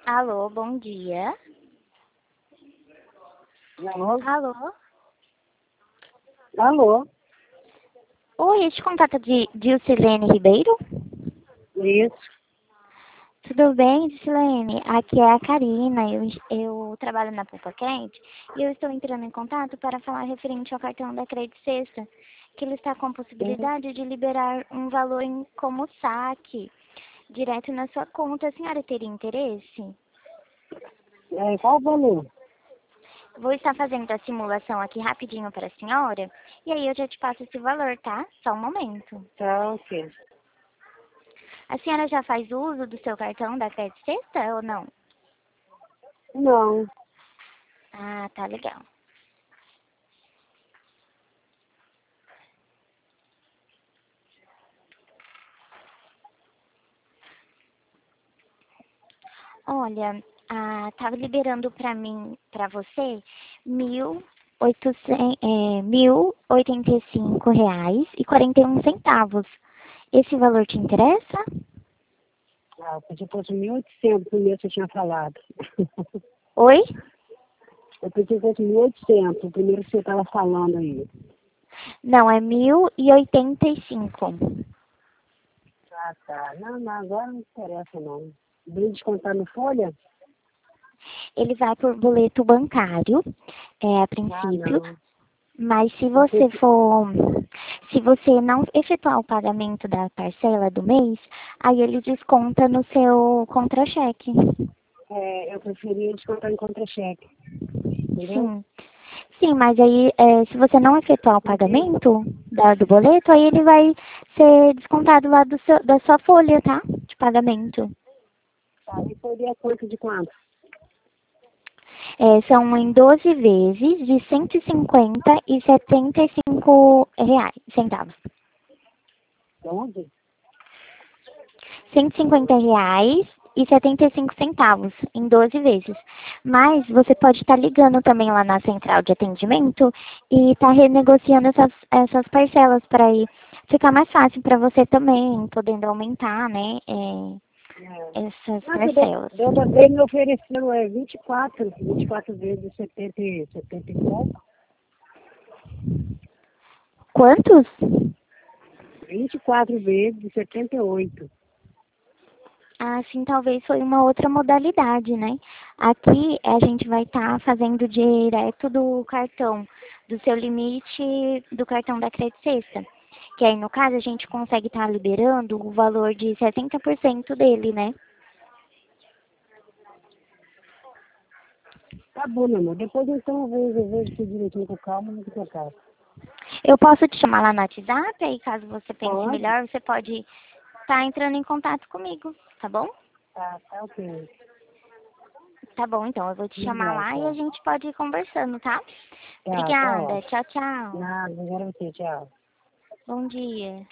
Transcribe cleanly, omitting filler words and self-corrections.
Alô, bom dia. Alô? Alô? Alô? Oi, este contato de Dilcilene Ribeiro? Isso. Tudo bem, Dilcilene? Aqui é a Karina, eu trabalho na Poupa Quente e eu estou entrando em contato para falar referente ao cartão da Credit Sexta, que ele está com possibilidade de liberar um valor como saque, direto na sua conta. A senhora teria interesse? Qual o valor? Vou estar fazendo a simulação aqui rapidinho para a senhora e aí eu já te passo esse valor, tá? Só um momento. Tá, ok. A senhora já faz uso do seu cartão da Credit Sexta ou não? Não. Ah, tá legal. Olha, tava liberando para mim, para você, 1.085,41 reais. Esse valor te interessa? Ah, podia fosse 1.800 primeiro que você tinha falado. Oi? Eu pensei que fosse 1.800, o primeiro que você estava falando aí. Não, é 1.085. Ah, tá. Não, agora não interessa não. Vem descontar no folha? Ele vai por boleto bancário, a Ah, princípio. não. Mas se você não efetuar o pagamento da parcela do mês, aí ele desconta no seu contra-cheque. Eu preferia descontar em contra-cheque. Entendeu? Sim. Sim, mas aí se você não efetuar o Porque pagamento do boleto, aí ele vai ser descontado lá da sua folha, tá? De pagamento. aí seria quanto de quanto? São em 12 vezes de 150,75 centavos. 11? 150,75 em 12 vezes. Mas você pode estar ligando também lá na central de atendimento e estar renegociando essas parcelas para ir ficar mais fácil para você também, podendo aumentar, né, essas Nossa, parcelas. da outra vez me ofereceu 24 vezes 70 e pouco. Quantos? 24 vezes 78. Assim, talvez foi uma outra modalidade, né? Aqui a gente vai estar fazendo direto do cartão, do seu limite do cartão da Credit Sexta. Que aí, no caso, a gente consegue estar liberando o valor de 60% dele, né? Tá bom, meu amor. Depois então eu vejo tudo direitinho com calma no que eu quero. Eu posso te chamar lá no WhatsApp, aí caso você pense Pode? melhor, você pode estar entrando em contato comigo, tá bom? Tá ok. Tá bom, então, eu vou te chamar Obrigado, lá e a tchau. gente pode ir conversando, tá? Tá Obrigada, ótimo. tchau, tchau. Nada, agora você, tchau. Bom dia.